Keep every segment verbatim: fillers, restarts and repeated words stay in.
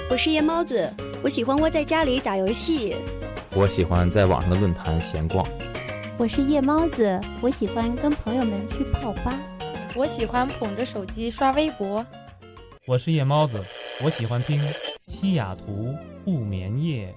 我是夜猫子，我喜欢窝在家里打游戏。 我喜欢在网上的论坛闲逛。 我是夜猫子，我喜欢跟朋友们去泡吧。 我喜欢捧着手机刷微博。 我是夜猫子，我喜欢听西雅图不眠夜。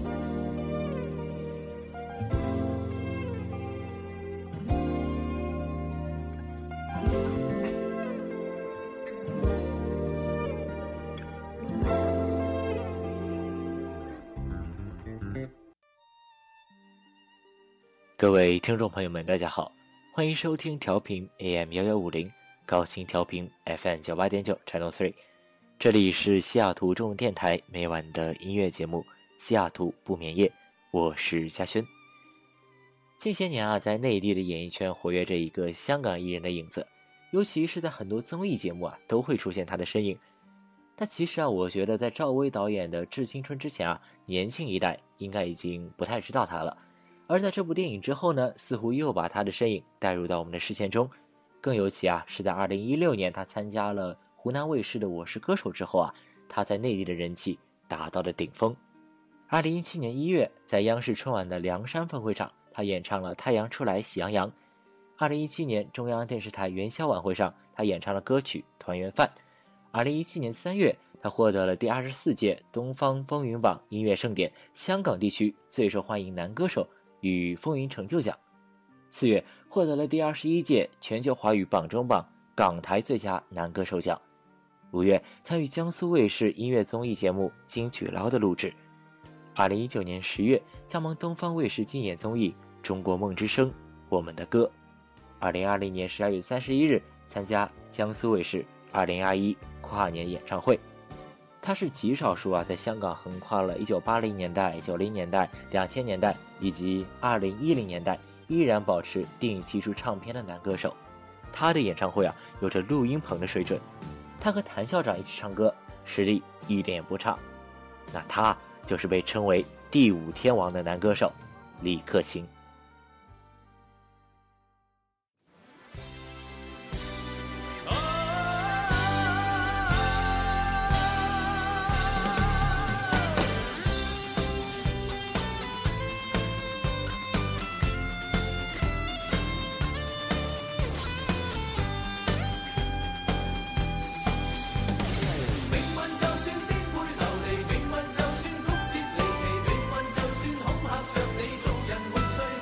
各位听众朋友们大家好，欢迎收听调频 A M 一一五零 高清调频 F M 九八点九 Channel 三， 这里是西雅图中文电台每晚的音乐节目西雅图不眠夜，我是嘉轩。近些年啊，在内地的演艺圈活跃着一个香港艺人的影子，尤其是在很多综艺节目啊都会出现他的身影。但其实啊，我觉得在赵薇导演的《致青春》之前啊，年轻一代应该已经不太知道他了。而在这部电影之后呢，似乎又把他的身影带入到我们的视线中。更尤其啊，是在二零一六年他参加了湖南卫视的《我是歌手》之后啊，他在内地的人气达到了顶峰。二零一七年一月，在央视春晚的凉山分会场，他演唱了《太阳出来喜洋洋》。二零一七年中央电视台元宵晚会上，他演唱了歌曲《团圆饭》。二零一七年三月，他获得了第二十四届东方风云榜音乐盛典香港地区最受欢迎男歌手与风云成就奖。四月，获得了第二十一届全球华语榜中榜港台最佳男歌手奖。五月，参与江苏卫视音乐综艺节目《金曲捞》的录制。二零一九年十月，加盟东方卫视竞演综艺《中国梦之声》我们的歌。二零二零年十二月三十一日，参加江苏卫视二零二一跨年演唱会。他是极少数啊，在香港横跨了一九八零年代、九零年代、两千年代以及二零一零年代依然保持定期出唱片的男歌手。他的演唱会啊，有着录音棚的水准。他和谭校长一起唱歌，实力一点也不差。那他就是被称为第五天王的男歌手李克勤。 永運就算曲折離奇，永運就算恐嚇着你，做人沒趣。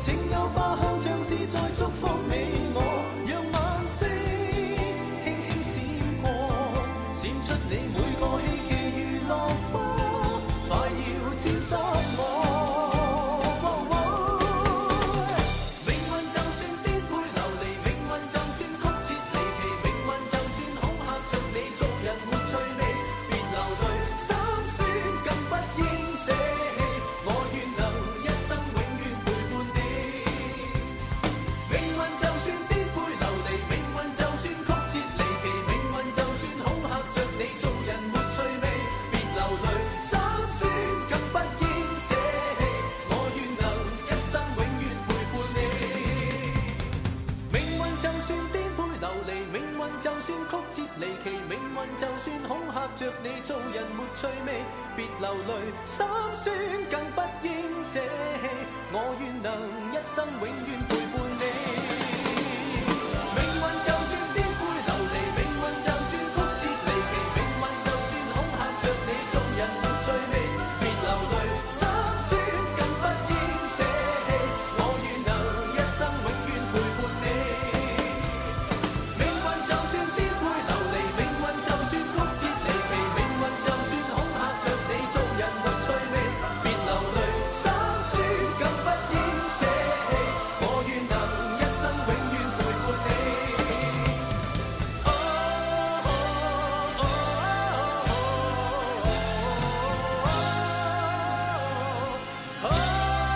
情有花香像是在祝福你我，讓晚星輕輕閃過，閃出你每個希冀如落花，快要沾濕我。着你做人沒趣味，別流淚，心酸更不應捨棄，我願能一生永遠陪伴你。命運就算顛沛流離，命運就算曲折離奇，命運就算恐嚇着你做人沒趣味，別流淚，心酸更不應捨棄，我願能一生永遠陪伴你。命運就算顛沛流離，命運就算曲折離奇，命運就算恐嚇着你做人沒趣味，別流淚，心酸更不應捨棄，我願能一生永遠陪伴你。哦哦哦哦哦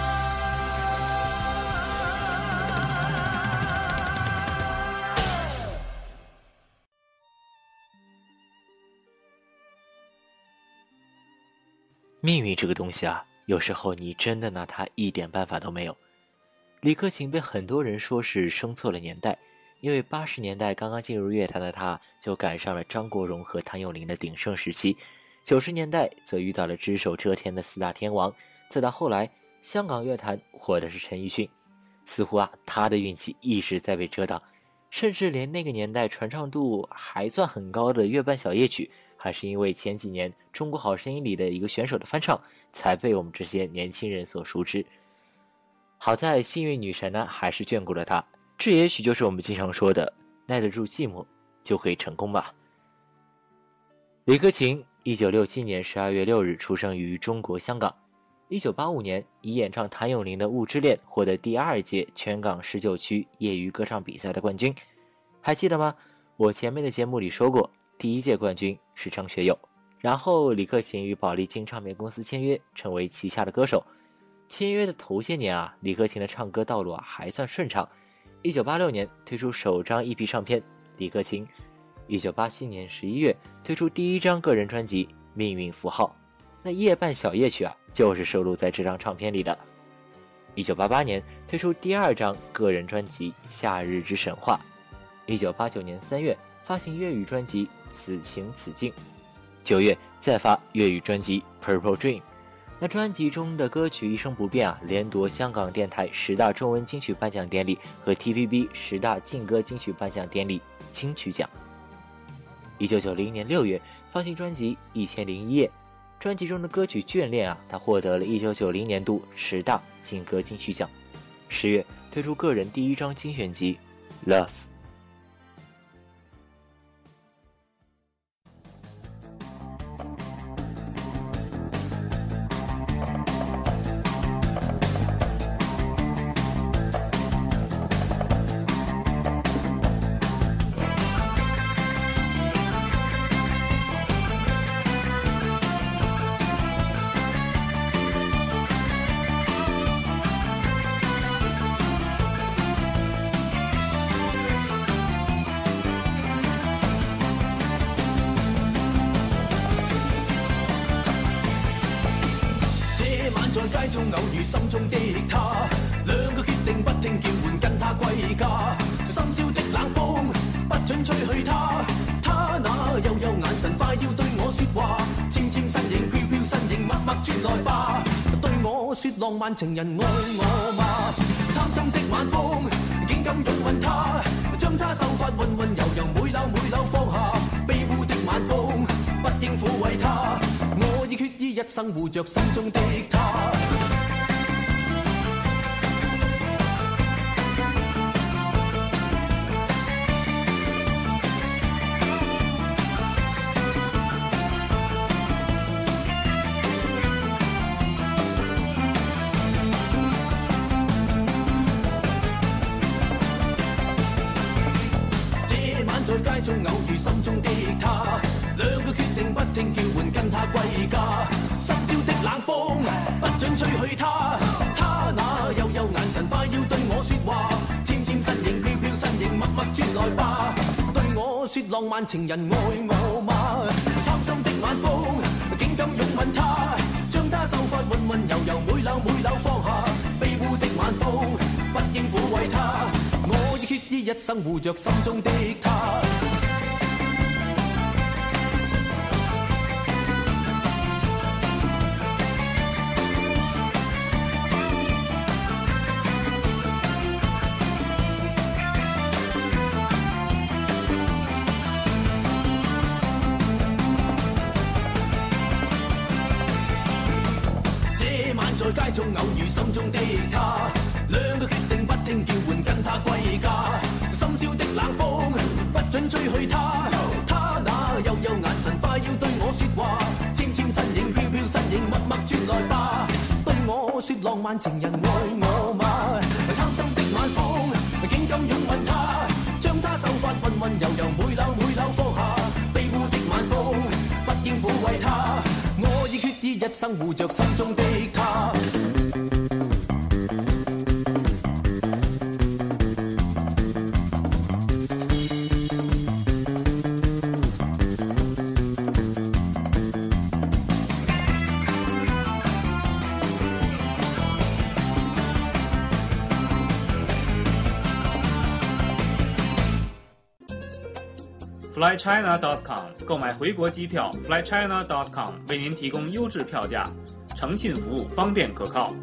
命运这个东西啊，有时候你真的拿它一点办法都没有。李克勤被很多人说是生错了年代，因为八十年代刚刚进入乐坛的他，就赶上了张国荣和谭咏麟的鼎盛时期；九十年代则遇到了只手遮天的四大天王，再到后来，香港乐坛火的是陈奕迅。似乎啊，他的运气一直在被遮挡，甚至连那个年代传唱度还算很高的《月半小夜曲》，还是因为前几年《中国好声音》里的一个选手的翻唱，才被我们这些年轻人所熟知。好在幸运女神呢，还是眷顾了他。这也许就是我们经常说的，耐得住寂寞，就可以成功吧。李克勤，一九六七年十二月六日出生于中国香港。一九八五年以演唱谭咏麟的《雾之恋》获得第二届全港十九区业余歌唱比赛的冠军。还记得吗？我前面的节目里说过，第一届冠军是张学友。然后李克勤与宝丽金唱片公司签约，成为旗下的歌手。签约的头些年啊，李克勤的唱歌道路啊还算顺畅。一九八六年推出首张 E P 唱片《李克勤》，一九八七年十一月推出第一张个人专辑《命运符号》，那夜半小夜曲啊就是收录在这张唱片里的。一九八八年推出第二张个人专辑《夏日之神话》，一九八九年三月发行粤语专辑《此情此境》，九月再发粤语专辑《Purple Dream》。那专辑中的歌曲一生不变啊，连夺香港电台十大中文金曲颁奖典礼和 T V B 十大劲歌金曲颁奖典礼金曲奖。一九九零年六月发行专辑《一千零一夜》，专辑中的歌曲《眷恋》啊，他获得了一九九零年度十大劲歌金曲奖。十月推出个人第一张精选集《Love》。 街中偶遇心中的他，兩個決定不聽叫喚跟他歸家。深宵的冷風不准吹去他，他那幽幽眼神快要對我說話，纖纖身影飄飄身影默默轉來吧，對我說浪漫情人愛我嗎？貪心的晚風竟敢擁吻他，將他秀髮溫溫柔柔每縷每縷放下，卑污的晚風不應撫慰他，我已決意一生護着心中的他。 街中偶遇心中的他，兩個決定不聽叫喚跟他歸家。深宵的冷風不准吹去他，他那幽幽眼神快要對我說話，纖纖身形飄飄身形默默轉來吧，對我說浪漫情人愛我嗎？貪心的晚風竟敢擁吻他，將他秀髮溫溫柔柔每縷每縷放下，卑污的晚風不應撫慰他，我已決意一生護着心中的他。在街中偶遇心中的他，兩個決定不聽叫喚跟他歸家。深宵的冷風不准吹去他，他那幽幽眼神快要對我說話，纖纖身影飄飄身影默默轉來吧，對我說浪漫情人愛我嗎？貪心的晚風竟敢擁吻他，將他秀髮溫溫柔柔每縷每縷放下，卑污的晚風不應撫慰他，我已決意一生護着心中的他。 fly china dot com 购买回国机票 fly china dot com 为您提供优质票价，诚信服务，方便可靠。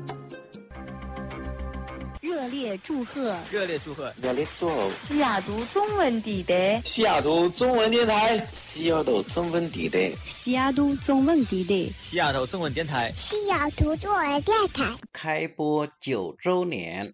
热烈祝贺！ 热烈祝贺！ 热烈祝贺！ 西雅图中文地带， 西雅图中文电台， 西雅图中文地带， 西雅图中文地带， 西雅图中文电台， 西雅图中文电台开播九周年。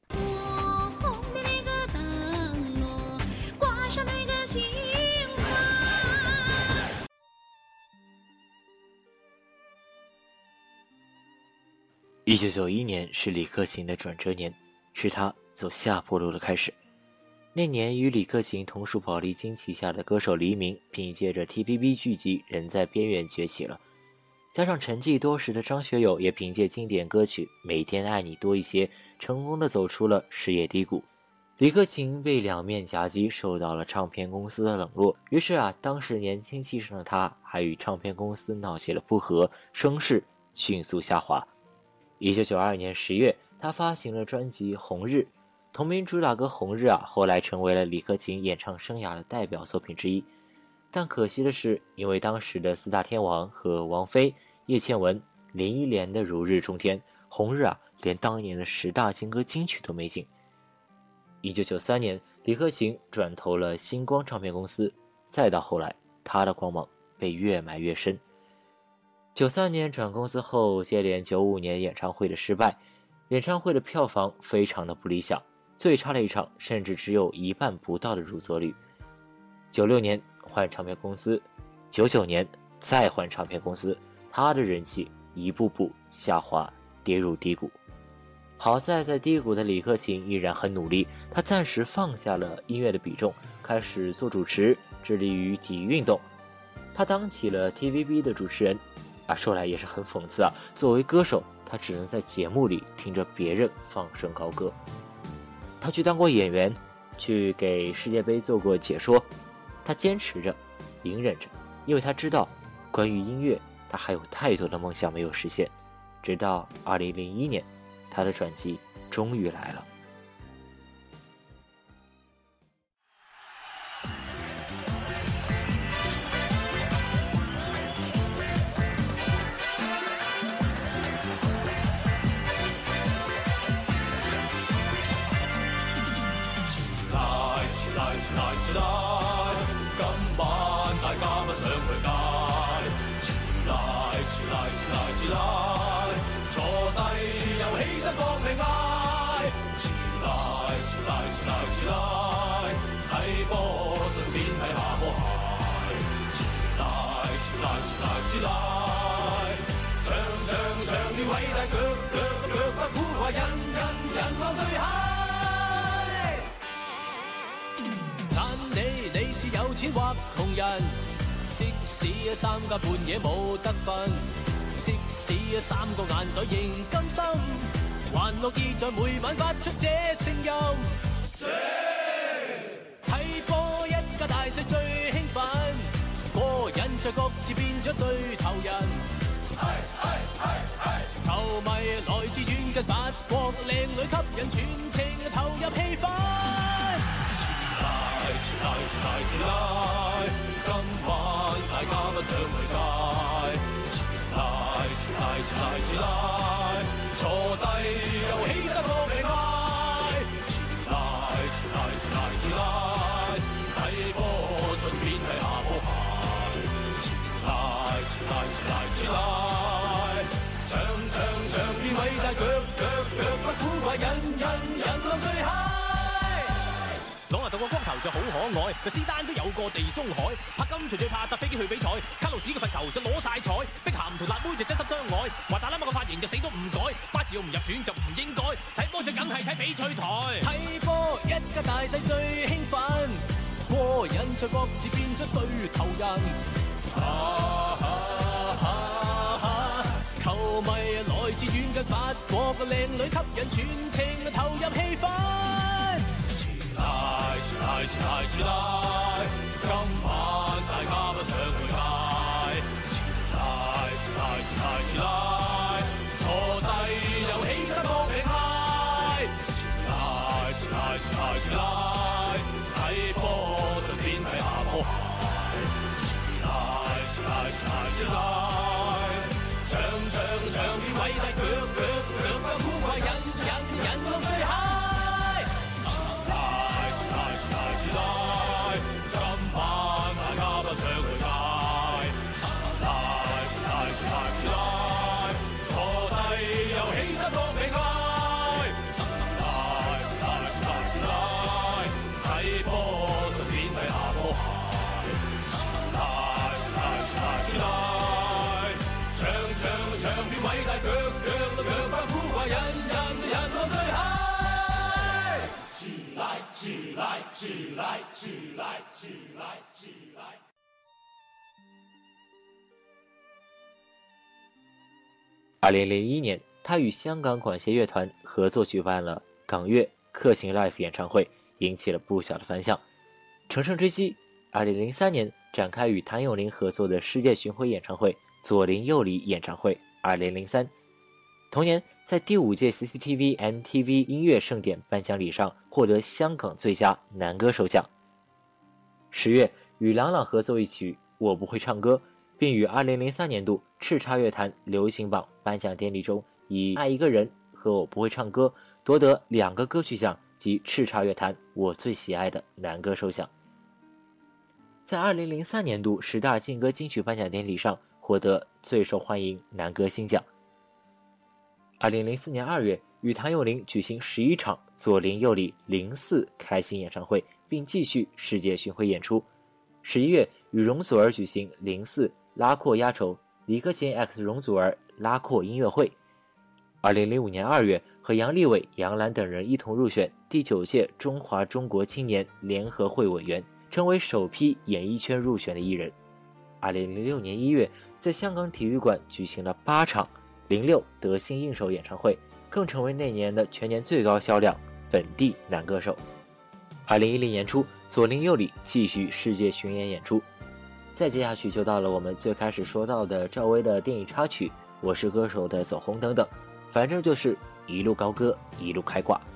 一九九一年是李克勤的转折年，是他走下坡路的开始。那年与李克勤同属宝丽金旗下的歌手黎明，凭借着 T V B 剧集《人在边缘》崛起了，加上沉寂多时的张学友也凭借经典歌曲《每天爱你多一些》成功的走出了事业低谷。李克勤被两面夹击，受到了唱片公司的冷落，于是啊，当时年轻气盛的他还与唱片公司闹起了不和，声势迅速下滑。一九九二年十月，他发行了专辑《红日》，同名主打歌《红日》啊，后来成为了李克勤演唱生涯的代表作品之一。但可惜的是，因为当时的四大天王和王菲、叶倩文、林忆莲的如日中天，《红日》啊，连当年的十大金歌金曲都没进。一九九三年，李克勤转投了星光唱片公司，再到后来，他的光芒被越埋越深。九三年转公司后，接连九五年演唱会的失败，演唱会的票房非常的不理想，最差的一场甚至只有一半不到的入座率。九六年换唱片公司，九九年再换唱片公司，他的人气一步步下滑，跌入低谷。好在在低谷的李克勤依然很努力，他暂时放下了音乐的比重，开始做主持，致力于体育运动。他当起了 T V B 的主持人。啊，说来也是很讽刺啊！作为歌手，他只能在节目里听着别人放声高歌。他去当过演员，去给世界杯做过解说。他坚持着，隐忍着，因为他知道，关于音乐，他还有太多的梦想没有实现。直到二零零一年，他的转机终于来了。 有錢或窮人，即使三更半夜冇得瞓，即使三個眼袋仍甘心，還樂意在每晚發出這聲音。睇波一家大細最興奮，過癮在各自變咗對頭人。球迷來自遠近法國，靚女吸引全程投入氣氛。遲來遲來遲來，今晚大家不想回街。遲來遲來遲來遲來，坐低又起身搏命嗌。遲來遲來遲來遲來，睇波順便睇下波鞋。遲來遲來遲來遲來，場場場面偉大，腳腳腳不古怪，人人人樂最嗨。朗拿度個光頭就好可愛，就斯丹都有個地中海，柏金隨最怕搭飛機去比賽，卡路士嘅罰球就攞晒彩，碧咸同辣妹就真心相愛，華達拉馬個髮型就死都唔改，巴治奧唔入選就唔應該，睇波就梗係睇翡翠台，睇波一家大細最興奮，過癮在各自變咗對頭人。啊啊啊啊、球迷來自遠近法國嘅靚女吸引全程投入氣氛。遲來遲來遲來遲來，今晚大家不想回街。遲來遲來遲來遲來，坐低又起身搏命嗌。遲來遲來遲來遲來，睇波順便睇下波鞋。遲來遲來遲來遲來，場場場面偉大，腳腳腳不古怪，人人人樂最嗨。起来，起来，起来，起来，起来！ 二零零一年，他与香港管弦乐团合作举办了港乐客行 Live 演唱会，引起了不小的反响。乘胜追击，二零零三年展开与谭咏麟合作的世界巡回演唱会《左邻右里演唱会二零零三》。同年，在第五届 C C T V M T V 音乐盛典颁奖礼上获得香港最佳男歌手奖。十月，与郎朗合作一曲《我不会唱歌》，并于二零零三年度叱咤乐坛流行榜颁奖典礼中以《爱一个人》和《我不会唱歌》夺得两个歌曲奖及叱咤乐坛我最喜爱的男歌手奖。在二零零三年度十大劲歌金曲颁奖典礼上获得最受欢迎男歌星奖。二零零四年二月，与谭咏麟举行十一场左邻右里零四开心演唱会，并继续世界巡回演出。十一月，与容祖儿举行零四拉阔压轴李克勤 X 容祖儿拉阔音乐会。二零零五年二月，和杨利伟、杨澜等人一同入选第九届中华中国青年联合会委员，成为首批演艺圈入选的艺人。二零零六年一月，在香港体育馆举行了八场零六得心应手演唱会，更成为那年的全年最高销量本地男歌手。二零一零年初，左邻右里继续世界巡演演出。再接下去就到了我们最开始说到的赵薇的电影插曲《我是歌手》的走红等等，反正就是一路高歌一路开挂。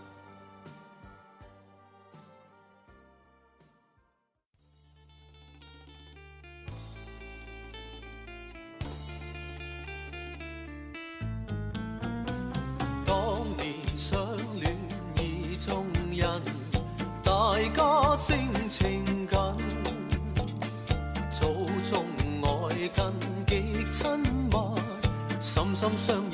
性情緊，早中愛近極親密，深深相